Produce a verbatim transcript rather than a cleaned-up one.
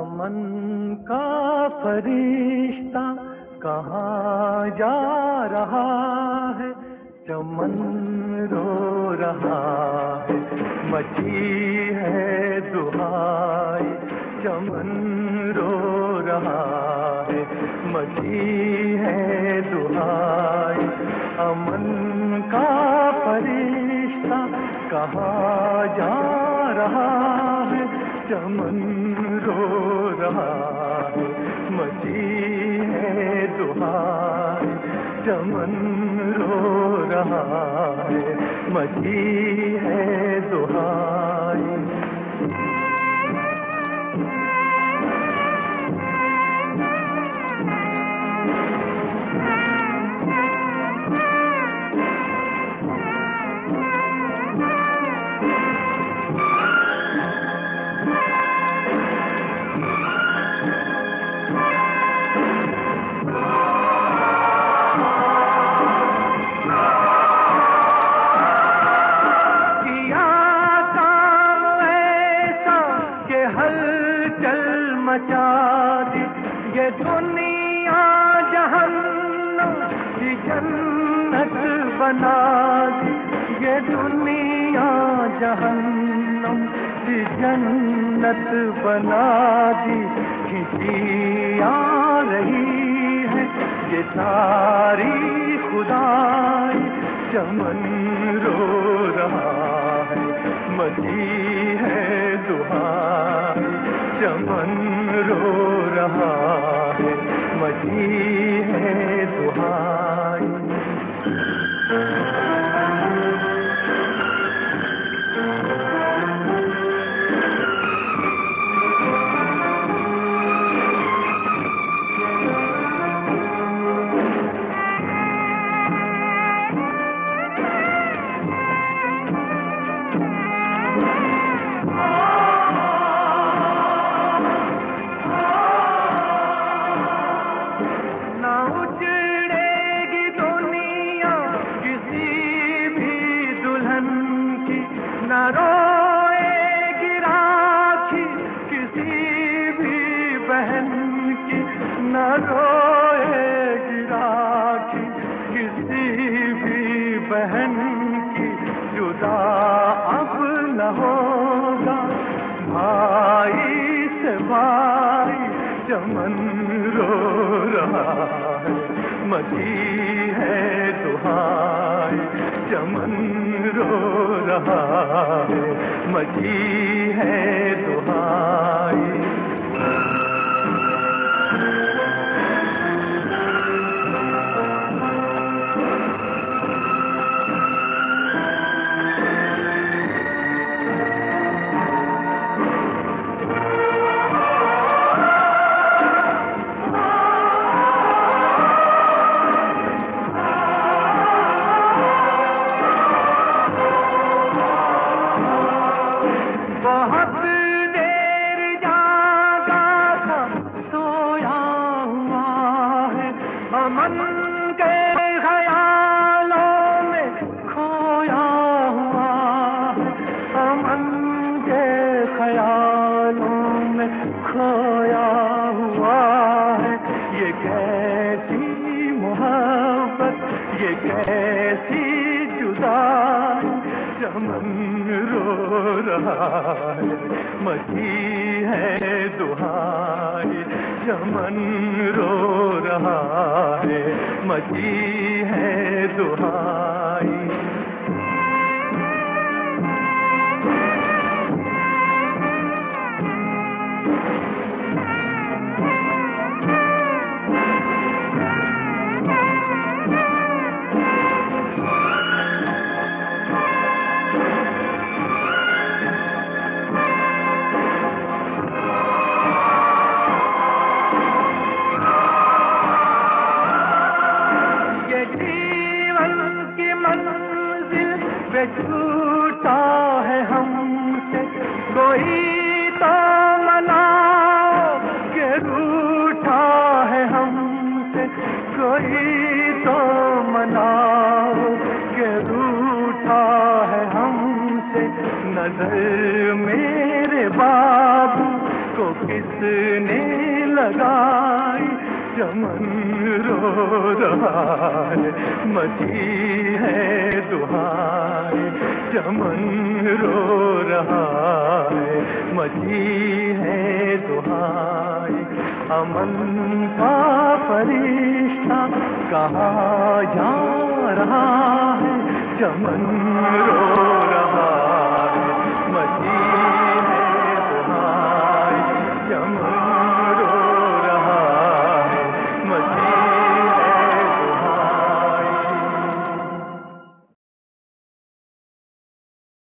امن کا فرشتہ کہاں جا رہا ہے، چمن رو رہا ہے، مچی ہے دہائی، چمن رو رہا ہے، مچی ہے دہائی، امن کا فرشتہ کہاں جا رہا ہے، چمن رو رہا ہے، مچی ہے دہائی، چمن رو رہا ہے، مچی ہے دہائی۔ یہ دنیا جہنم کی جنت بنا دی، یہ دنیا جہنم کی جنت بنا دی، کھینچی آ رہی ہے یہ ساری خدائی، چمن رو رہا ہے، مچی ہے دہائی، چمن رو رہا ہے، مچی ہے دہائی۔ نہ روئے گی راکھی کسی بھی بہن کی، نہ روئے گی راکھی کسی بھی بہن کی، جدا اب نہ ہوگا بھائی سے بھائی، چمن رو رہا ہے، مچی ہے دہائی، چمن رو رہا ہے، مچی ہے دہائی۔ بہت دیر جاگا تھا سویا ہوا ہے، امن کے خیالوں میں کھویا ہوا ہے، امن کے خیالوں میں کھویا ہوا ہے، یہ کیسی محبت، یہ کیسی جدائی، چمن رو رہا ہے، مچی ہے دہائی، چمن رو رہا ہے، مچی ہے دہائی۔ پہ چھوٹا ہے ہم سے کوئی تو مناؤ، کہ روٹھا ہے ہم سے کوئی تو مناؤ، کہ روٹھا ہے ہم سے، نظر میرے بابو کو کس نے لگائی چمن رو رہا ہے مچی ہے دہائے چمن رو رہا ہے مچی ہے دہائے امن کا فرشتہ کہاں جا رہا ہے چمن رو رہا